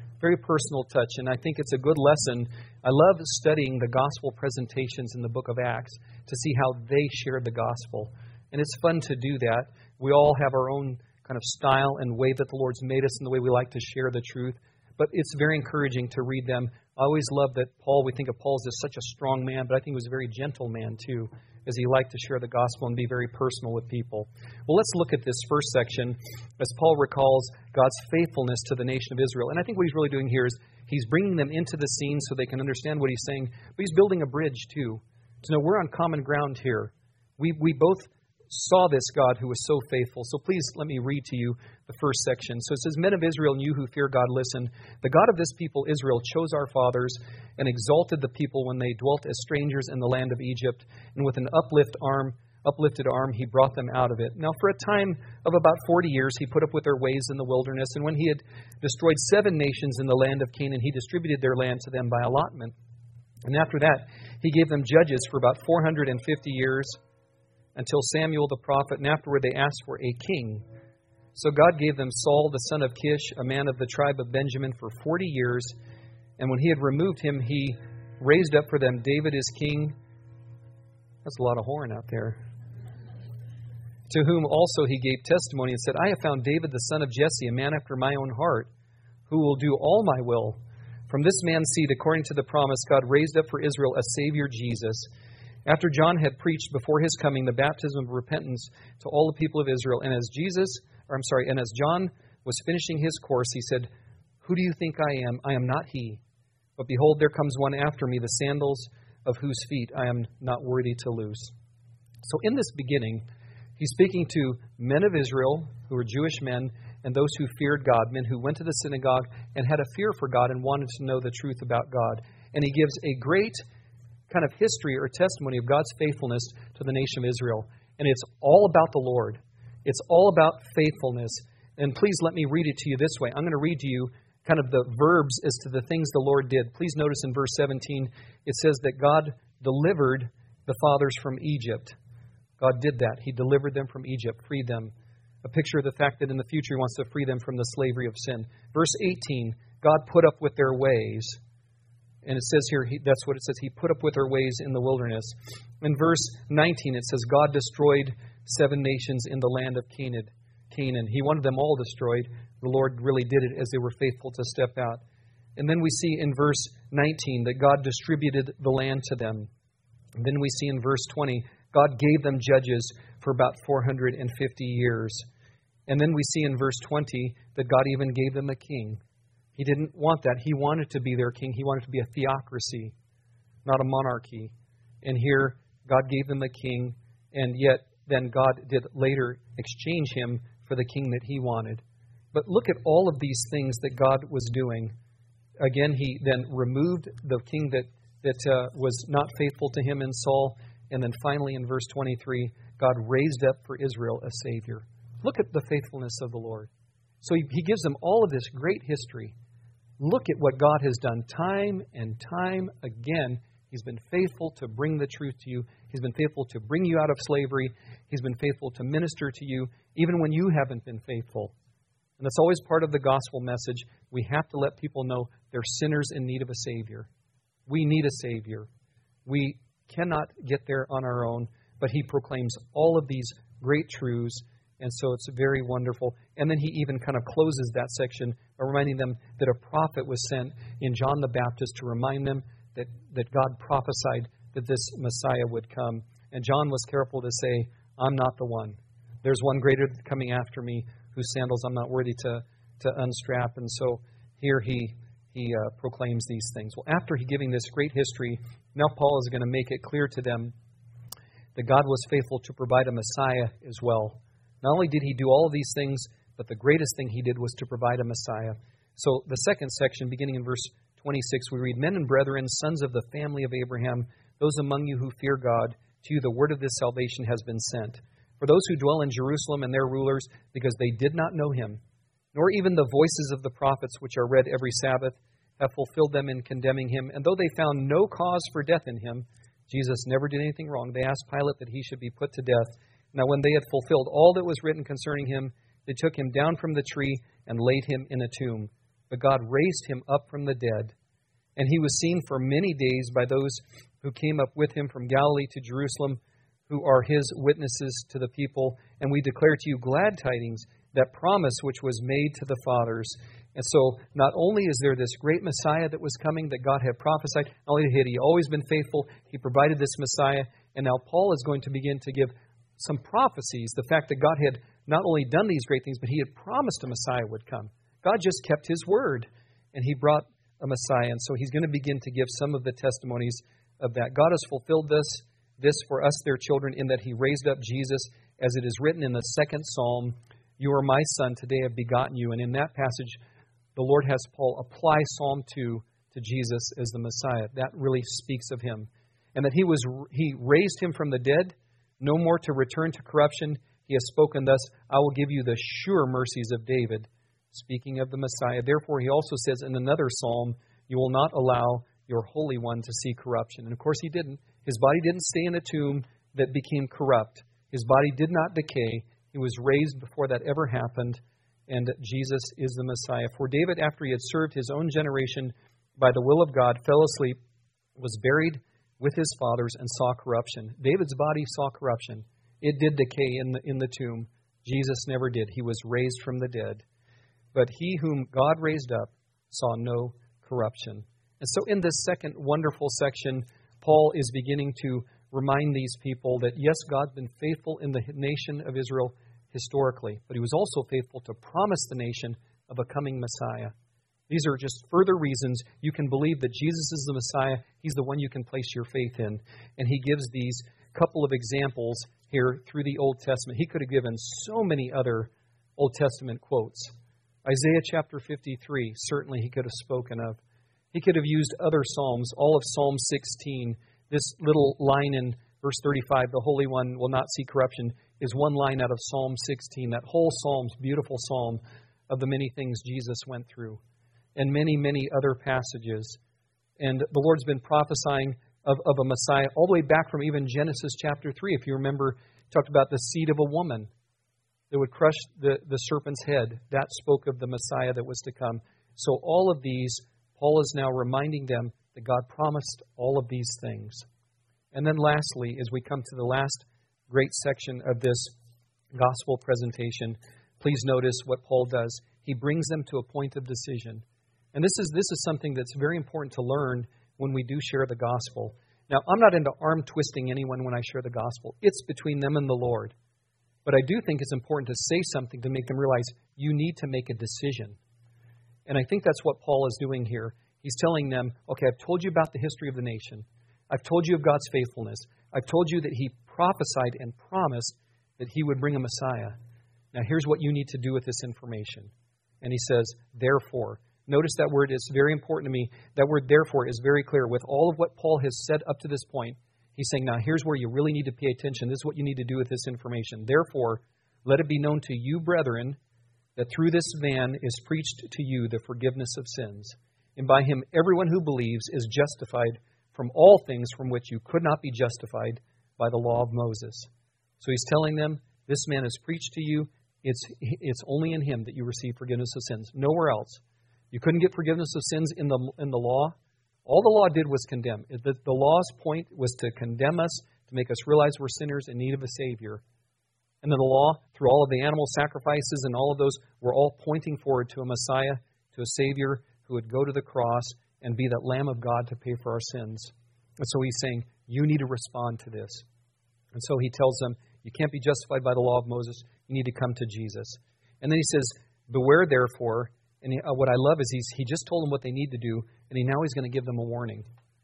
touch, and I think it's a good lesson. I love studying the gospel presentations in the book of Acts to see how they shared the gospel. And it's fun to do that. We all have our own kind of style and way that the Lord's made us and the way we like to share the truth. But it's very encouraging to read them. I always love that Paul, we think of Paul as such a strong man, but I think he was a very gentle man too, as he liked to share the gospel and be very personal with people. Well, let's look at this first section as Paul recalls God's faithfulness to the nation of Israel. And I think what he's really doing here is he's bringing them into the scene so they can understand what he's saying, but he's building a bridge too, to know we're on common ground here. We both saw this God who was so faithful. So please let me read to you the first section. So it says, men of Israel and you who fear God, listen. The God of this people, Israel, chose our fathers and exalted the people when they dwelt as strangers in the land of Egypt. And with an uplifted arm, he brought them out of it. Now for a time of about 40 years, he put up with their ways in the wilderness. And when he had destroyed 7 nations in the land of Canaan, he distributed their land to them by allotment. And after that, he gave them judges for about 450 years, until Samuel the prophet, and afterward they asked for a king. So God gave them Saul the son of Kish, a man of the tribe of Benjamin, for 40 years. And when he had removed him, he raised up for them David as king. That's a lot of horn out there. To whom also he gave testimony and said, I have found David the son of Jesse, a man after my own heart, who will do all my will. From this man's seed, according to the promise, God raised up for Israel a Savior, Jesus. After John had preached before his coming the baptism of repentance to all the people of Israel, and as John was finishing his course, he said, who do you think I am? I am not he. But behold, there comes one after me, the sandals of whose feet I am not worthy to loose. So in this beginning, he's speaking to men of Israel, who are Jewish men, and those who feared God, men who went to the synagogue and had a fear for God and wanted to know the truth about God. And he gives a great kind of history or testimony of God's faithfulness to the nation of Israel. And it's all about the Lord. It's all about faithfulness. And please let me read it to you this way. I'm going to read to you kind of the verbs as to the things the Lord did. Please notice in verse 17, it says that God delivered the fathers from Egypt. God did that. He delivered them from Egypt, freed them. A picture of the fact that in the future He wants to free them from the slavery of sin. Verse 18, God put up with their ways. And it says here, that's what it says. He put up with their ways in the wilderness. In verse 19, it says, God destroyed 7 nations in the land of Canaan. He wanted them all destroyed. The Lord really did it as they were faithful to step out. And then we see in verse 19 that God distributed the land to them. And then we see in verse 20, God gave them judges for about 450 years. And then we see in verse 20 that God even gave them a king. He didn't want that. He wanted to be their king. He wanted to be a theocracy, not a monarchy. And here, God gave them a king, and yet then God did later exchange him for the king that he wanted. But look at all of these things that God was doing. Again, he then removed the king that was not faithful to him in Saul. And then finally in verse 23, God raised up for Israel a Savior. Look at the faithfulness of the Lord. So he gives them all of this great history. Look at what God has done time and time again. He's been faithful to bring the truth to you. He's been faithful to bring you out of slavery. He's been faithful to minister to you, even when you haven't been faithful. And that's always part of the gospel message. We have to let people know they're sinners in need of a Savior. We need a Savior. We cannot get there on our own, but He proclaims all of these great truths, and so it's very wonderful. And then He even kind of closes that section by reminding them that a prophet was sent in John the Baptist to remind them that God prophesied that this Messiah would come. And John was careful to say, I'm not the one. There's one greater coming after me, whose sandals I'm not worthy to unstrap. And so here he proclaims these things. Well, after he giving this great history, now Paul is going to make it clear to them that God was faithful to provide a Messiah as well. Not only did He do all of these things, but the greatest thing He did was to provide a Messiah. So the second section, beginning in verse 26, we read, Men and brethren, sons of the family of Abraham, those among you who fear God, to you the word of this salvation has been sent. For those who dwell in Jerusalem and their rulers, because they did not know Him, nor even the voices of the prophets which are read every Sabbath, have fulfilled them in condemning Him. And though they found no cause for death in Him, Jesus never did anything wrong, they asked Pilate that He should be put to death. Now when they had fulfilled all that was written concerning Him, they took Him down from the tree and laid Him in a tomb. But God raised Him up from the dead. And He was seen for many days by those who came up with Him from Galilee to Jerusalem, who are His witnesses to the people. And we declare to you glad tidings, that promise which was made to the fathers. And so not only is there this great Messiah that was coming that God had prophesied, not only had He always been faithful, He provided this Messiah. And now Paul is going to begin to give some prophecies, the fact that God had not only done these great things, but He had promised a Messiah would come. God just kept His word, and He brought a Messiah. And so He's going to begin to give some of the testimonies of that. God has fulfilled this for us, their children, in that He raised up Jesus, as it is written in the second Psalm, You are my Son, today I have begotten you. And in that passage, the Lord has Paul apply Psalm 2 to Jesus as the Messiah. That really speaks of Him. And that He raised Him from the dead, no more to return to corruption. He has spoken thus, I will give you the sure mercies of David. Speaking of the Messiah. Therefore, He also says in another psalm, You will not allow your Holy One to see corruption. And of course He didn't. His body didn't stay in a tomb that became corrupt. His body did not decay. He was raised before that ever happened. And Jesus is the Messiah. For David, after he had served his own generation by the will of God, fell asleep, was buried with his fathers, and saw corruption. David's body saw corruption. It did decay in the tomb. Jesus never did. He was raised from the dead. But He whom God raised up saw no corruption. And so in this second wonderful section, Paul is beginning to remind these people that, yes, God's been faithful in the nation of Israel historically, but He was also faithful to promise the nation of a coming Messiah. These are just further reasons you can believe that Jesus is the Messiah. He's the one you can place your faith in. And He gives these couple of examples here through the Old Testament. He could have given so many other Old Testament quotes. Isaiah chapter 53, certainly he could have spoken of. He could have used other Psalms, all of Psalm 16. This little line in verse 35, the Holy One will not see corruption, is one line out of Psalm 16. That whole Psalm's beautiful psalm of the many things Jesus went through. And many, many other passages. And the Lord's been prophesying of a Messiah all the way back from even Genesis chapter 3. If you remember, he talked about the seed of a woman that would crush the serpent's head. That spoke of the Messiah that was to come. So all of these, Paul is now reminding them that God promised all of these things. And then lastly, as we come to the last great section of this gospel presentation, please notice what Paul does. He brings them to a point of decision. And this is something that's very important to learn when we do share the gospel. Now, I'm not into arm twisting anyone when I share the gospel. It's between them and the Lord. But I do think it's important to say something to make them realize you need to make a decision. And I think that's what Paul is doing here. He's telling them, okay, I've told you about the history of the nation. I've told you of God's faithfulness. I've told you that He prophesied and promised that He would bring a Messiah. Now, here's what you need to do with this information. And he says, therefore. Notice that word is very important to me. That word, therefore, is very clear. With all of what Paul has said up to this point, he's saying, now here's where you really need to pay attention. This is what you need to do with this information. Therefore, let it be known to you, brethren, that through this man is preached to you the forgiveness of sins. And by him, everyone who believes is justified from all things from which you could not be justified by the law of Moses. So he's telling them, this man is preached to you. It's only in him that you receive forgiveness of sins. Nowhere else. You couldn't get forgiveness of sins in the law. All the law did was condemn. The law's point was to condemn us, to make us realize we're sinners in need of a Savior. And then the law, through all of the animal sacrifices and all of those, were all pointing forward to a Messiah, to a Savior who would go to the cross and be that Lamb of God to pay for our sins. And so he's saying, you need to respond to this. And so he tells them, you can't be justified by the law of Moses. You need to come to Jesus. And then he says, beware therefore. And what I love is he just told them what they need to do, and now he's going to give them a warning.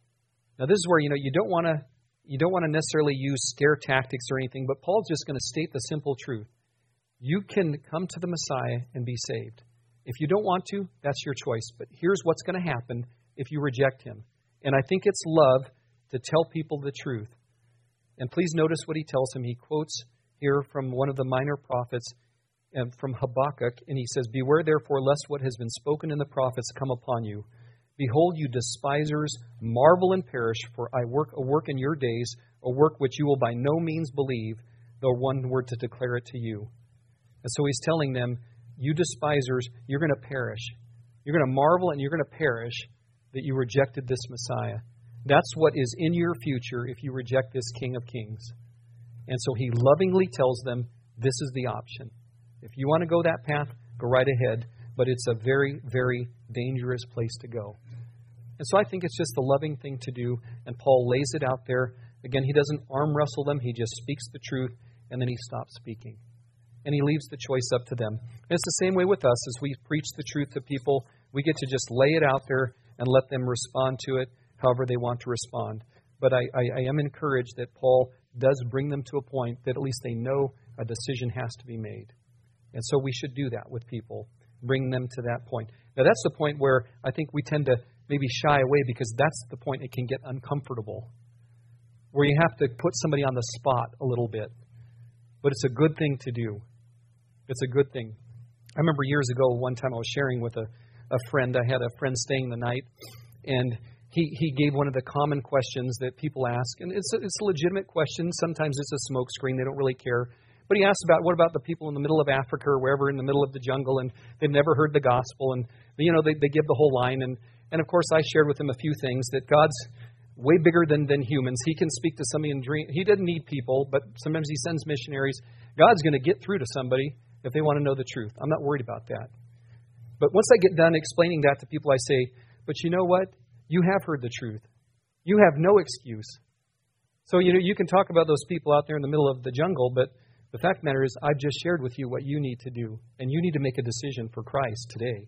Now this is where you don't want to necessarily use scare tactics or anything, but Paul's just going to state the simple truth. You can come to the Messiah and be saved. If you don't want to, that's your choice. But here's what's going to happen if you reject him. And I think it's love to tell people the truth. And please notice what he tells them. He quotes here from one of the minor prophets, and from Habakkuk, and he says, beware therefore lest what has been spoken in the prophets come upon you. Behold, you despisers, marvel and perish, for I work a work in your days, a work which you will by no means believe, though one were to declare it to you. And so he's telling them, you despisers, you're going to perish. You're going to marvel and you're going to perish that you rejected this Messiah. That's what is in your future if you reject this King of Kings. And so he lovingly tells them, this is the option. If you want to go that path, go right ahead. But it's a very, very dangerous place to go. And so I think it's just the loving thing to do. And Paul lays it out there. Again, he doesn't arm wrestle them. He just speaks the truth. And then he stops speaking. And he leaves the choice up to them. And it's the same way with us. As we preach the truth to people, we get to just lay it out there and let them respond to it however they want to respond. But I am encouraged that Paul does bring them to a point that at least they know a decision has to be made. And so we should do that with people, bring them to that point. Now, that's the point where I think we tend to maybe shy away because that's the point it can get uncomfortable, where you have to put somebody on the spot a little bit. But it's a good thing to do. It's a good thing. I remember years ago, one time I was sharing with a friend. I had a friend staying the night, and he gave one of the common questions that people ask. And it's a legitimate question. Sometimes it's a smokescreen. They don't really care. But he asked what about the people in the middle of Africa or wherever in the middle of the jungle, and they've never heard the gospel, and they give the whole line. And of course I shared with him a few things, that God's way bigger than humans. He can speak to somebody in dream. He doesn't need people, but sometimes he sends missionaries. God's going to get through to somebody if they want to know the truth. I'm not worried about that. But once I get done explaining that to people, I say, but you know what? You have heard the truth. You have no excuse. So, you can talk about those people out there in the middle of the jungle, but the fact of the matter is, I've just shared with you what you need to do. And you need to make a decision for Christ today,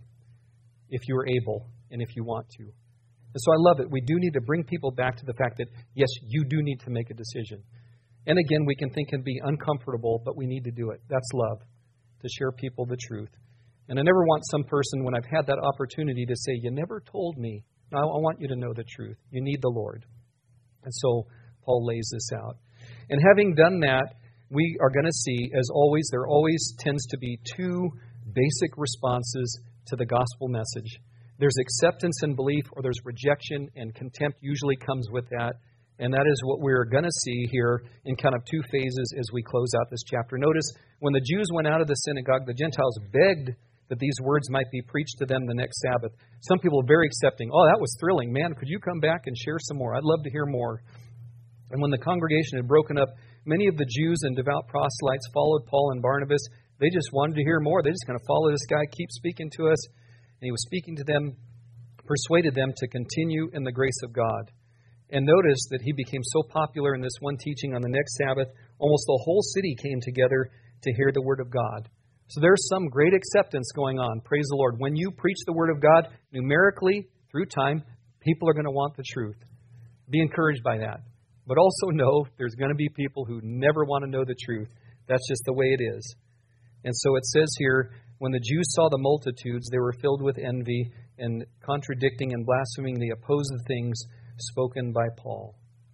if you are able and if you want to. And so I love it. We do need to bring people back to the fact that, yes, you do need to make a decision. And again, we can think it can be uncomfortable, but we need to do it. That's love. to share people the truth. And I never want some person, when I've had that opportunity, to say, you never told me. No, I want you to know the truth. You need the Lord. And so Paul lays this out. And having done that, we are going to see, as always, there always tends to be two basic responses to the gospel message. There's acceptance and belief, or there's rejection, and contempt usually comes with that. And that is what we're going to see here in kind of two phases as we close out this chapter. Notice, when the Jews went out of the synagogue, the Gentiles begged that these words might be preached to them the next Sabbath. Some people are very accepting. Oh, that was thrilling. Man, could you come back and share some more? I'd love to hear more. And when the congregation had broken up, many of the Jews and devout proselytes followed Paul and Barnabas. They just wanted to hear more. They just kind of follow this guy, keep speaking to us. And he was speaking to them, persuaded them to continue in the grace of God. And notice that he became so popular in this one teaching on the next Sabbath, almost the whole city came together to hear the Word of God. So there's some great acceptance going on. Praise the Lord. When you preach the Word of God, numerically, through time, people are going to want the truth. Be encouraged by that. But also know there's going to be people who never want to know the truth. That's just the way it is. And so it says here, when the Jews saw the multitudes, they were filled with envy and contradicting and blaspheming the opposed things spoken by Paul.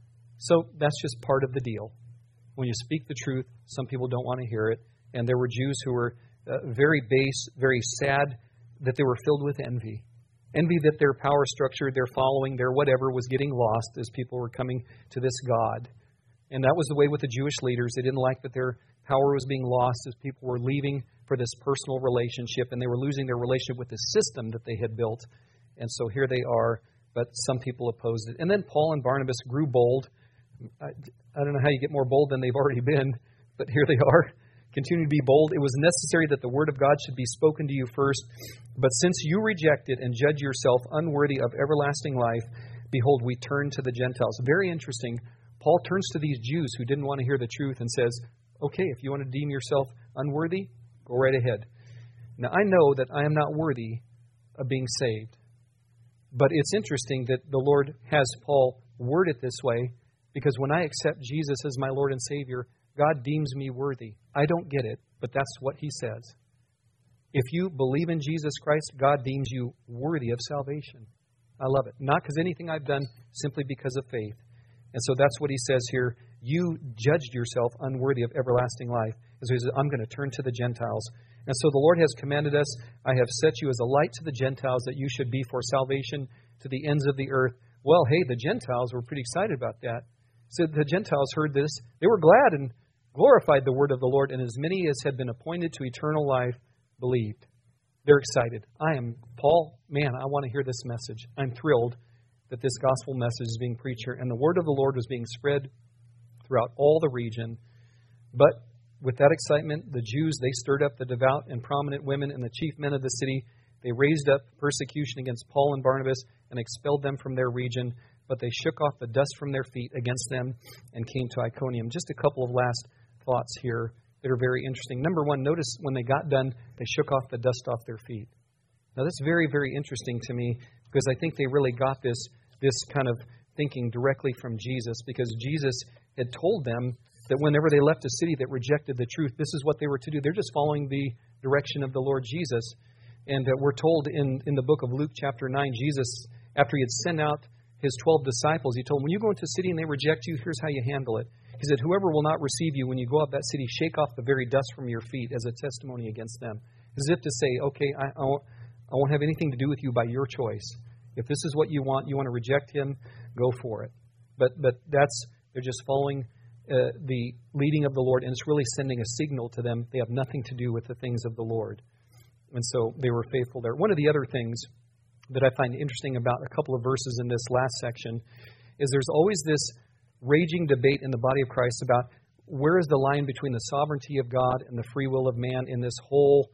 So that's just part of the deal. When you speak the truth, some people don't want to hear it. And there were Jews who were very base, very sad that they were filled with envy. Envy that their power structure, their following, their whatever was getting lost as people were coming to this God. And that was the way with the Jewish leaders. They didn't like that their power was being lost as people were leaving for this personal relationship, and they were losing their relationship with the system that they had built. And so here they are, but some people opposed it. And then Paul and Barnabas grew bold. I don't know how you get more bold than they've already been, but here they are. Continue to be bold. It was necessary that the word of God should be spoken to you first. But since you reject it and judge yourself unworthy of everlasting life, behold, we turn to the Gentiles. Very interesting. Paul turns to these Jews who didn't want to hear the truth and says, okay, if you want to deem yourself unworthy, go right ahead. Now, I know that I am not worthy of being saved. But it's interesting that the Lord has Paul word it this way, because when I accept Jesus as my Lord and Savior, God deems me worthy. I don't get it, but that's what He says. If you believe in Jesus Christ, God deems you worthy of salvation. I love it. Not because anything I've done, simply because of faith. And so that's what he says here. You judged yourself unworthy of everlasting life. And so he says, I'm going to turn to the Gentiles. And so the Lord has commanded us, I have set you as a light to the Gentiles, that you should be for salvation to the ends of the earth. Well, hey, the Gentiles were pretty excited about that. So the Gentiles heard this. They were glad and glorified the word of the Lord, and as many as had been appointed to eternal life believed. They're excited. Paul, man, I want to hear this message. I'm thrilled that this gospel message is being preached here. And the word of the Lord was being spread throughout all the region. But with that excitement, the Jews, they stirred up the devout and prominent women and the chief men of the city. They raised up persecution against Paul and Barnabas and expelled them from their region. But they shook off the dust from their feet against them and came to Iconium. Just a couple of last thoughts here that are very interesting. Number one, notice when they got done, they shook off the dust off their feet. Now, that's very, very interesting to me, because I think they really got this kind of thinking directly from Jesus, because Jesus had told them that whenever they left a city that rejected the truth, this is what they were to do. They're just following the direction of the Lord Jesus. And we're told in the book of Luke chapter 9, Jesus, after he had sent out his 12 disciples, he told them, when you go into a city and they reject you, here's how you handle it. He said, whoever will not receive you when you go out that city, shake off the very dust from your feet as a testimony against them. As if to say, okay, I won't have anything to do with you by your choice. If this is what you want to reject him, go for it. But they're just following the leading of the Lord, and it's really sending a signal to them. They have nothing to do with the things of the Lord. And so they were faithful there. One of the other things that I find interesting about a couple of verses in this last section is there's always this raging debate in the body of Christ about where is the line between the sovereignty of God and the free will of man in this whole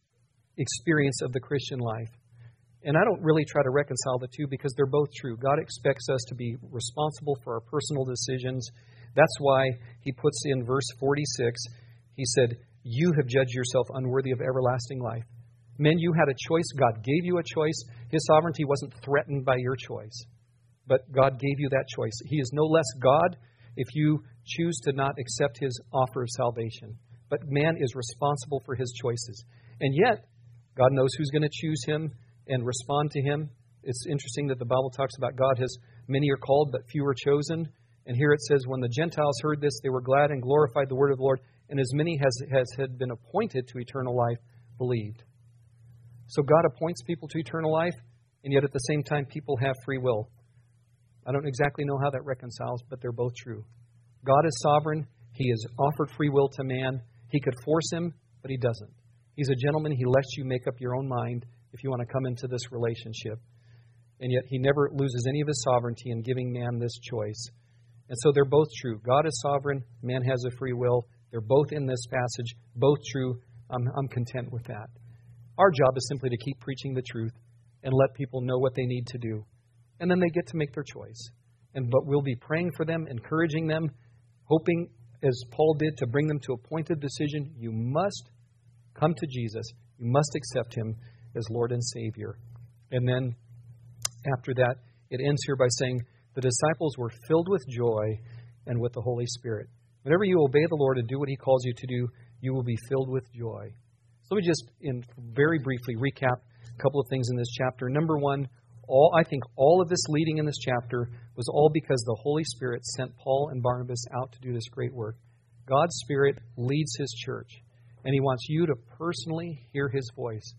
experience of the Christian life. And I don't really try to reconcile the two, because they're both true. God expects us to be responsible for our personal decisions. That's why he puts in verse 46, he said, you have judged yourself unworthy of everlasting life. Men, you had a choice. God gave you a choice. His sovereignty wasn't threatened by your choice, but God gave you that choice. He is no less God if you choose to not accept his offer of salvation. But man is responsible for his choices. And yet, God knows who's going to choose him and respond to him. It's interesting that the Bible talks about God has many are called, but few are chosen. And here it says, when the Gentiles heard this, they were glad and glorified the word of the Lord, and as many as had been appointed to eternal life believed. So God appoints people to eternal life, and yet at the same time, people have free will. I don't exactly know how that reconciles, but they're both true. God is sovereign. He has offered free will to man. He could force him, but He doesn't. He's a gentleman. He lets you make up your own mind if you want to come into this relationship. And yet He never loses any of His sovereignty in giving man this choice. And so they're both true. God is sovereign. Man has a free will. They're both in this passage, both true. I'm content with that. Our job is simply to keep preaching the truth and let people know what they need to do. And then they get to make their choice. But we'll be praying for them, encouraging them, hoping, as Paul did, to bring them to a pointed decision. You must come to Jesus. You must accept Him as Lord and Savior. And then after that, it ends here by saying, the disciples were filled with joy and with the Holy Spirit. Whenever you obey the Lord and do what He calls you to do, you will be filled with joy. So let me just, very briefly, recap a couple of things in this chapter. Number one, I think all of this leading in this chapter was all because the Holy Spirit sent Paul and Barnabas out to do this great work. God's Spirit leads His church, and He wants you to personally hear His voice.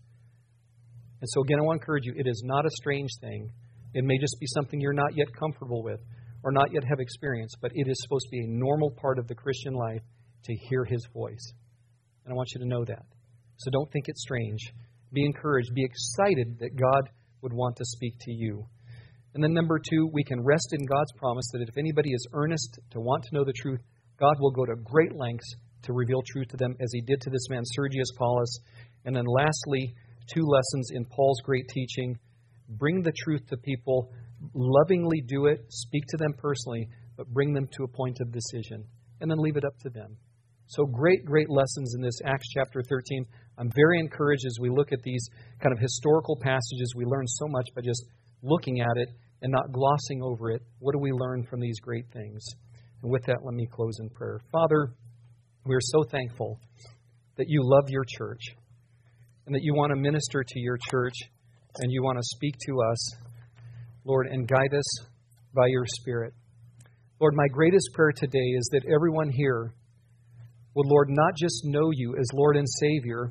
And so again, I want to encourage you, it is not a strange thing. It may just be something you're not yet comfortable with or not yet have experienced, but it is supposed to be a normal part of the Christian life to hear His voice. And I want you to know that. So don't think it's strange. Be encouraged. Be excited that God would want to speak to you. And then number two, we can rest in God's promise that if anybody is earnest to want to know the truth, God will go to great lengths to reveal truth to them, as He did to this man, Sergius Paulus. And then lastly, two lessons in Paul's great teaching. Bring the truth to people, lovingly do it, speak to them personally, but bring them to a point of decision. And then leave it up to them. So great lessons in this Acts chapter 13. I'm very encouraged as we look at these kind of historical passages. We learn so much by just looking at it and not glossing over it. What do we learn from these great things? And with that, let me close in prayer. Father, we are so thankful that You love Your church and that You want to minister to Your church and You want to speak to us, Lord, and guide us by Your Spirit. Lord, my greatest prayer today is that everyone here would, Lord, not just know You as Lord and Savior,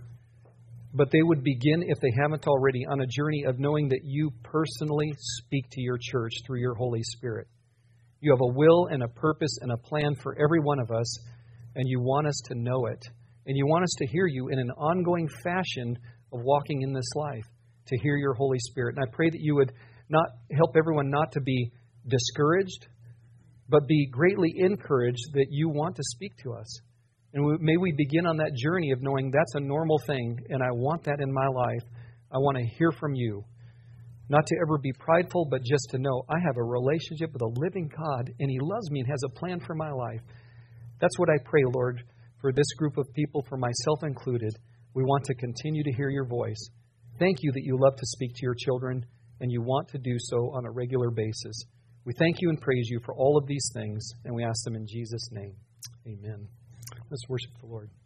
but they would begin, if they haven't already, on a journey of knowing that You personally speak to Your church through Your Holy Spirit. You have a will and a purpose and a plan for every one of us, and You want us to know it. And You want us to hear You in an ongoing fashion of walking in this life, to hear Your Holy Spirit. And I pray that You would not help everyone not to be discouraged, but be greatly encouraged that You want to speak to us. And may we begin on that journey of knowing that's a normal thing, and I want that in my life. I want to hear from You. Not to ever be prideful, but just to know I have a relationship with a living God, and He loves me and has a plan for my life. That's what I pray, Lord, for this group of people, for myself included. We want to continue to hear Your voice. Thank You that You love to speak to Your children, and You want to do so on a regular basis. We thank You and praise You for all of these things, and we ask them in Jesus' name. Amen. Let's worship the Lord.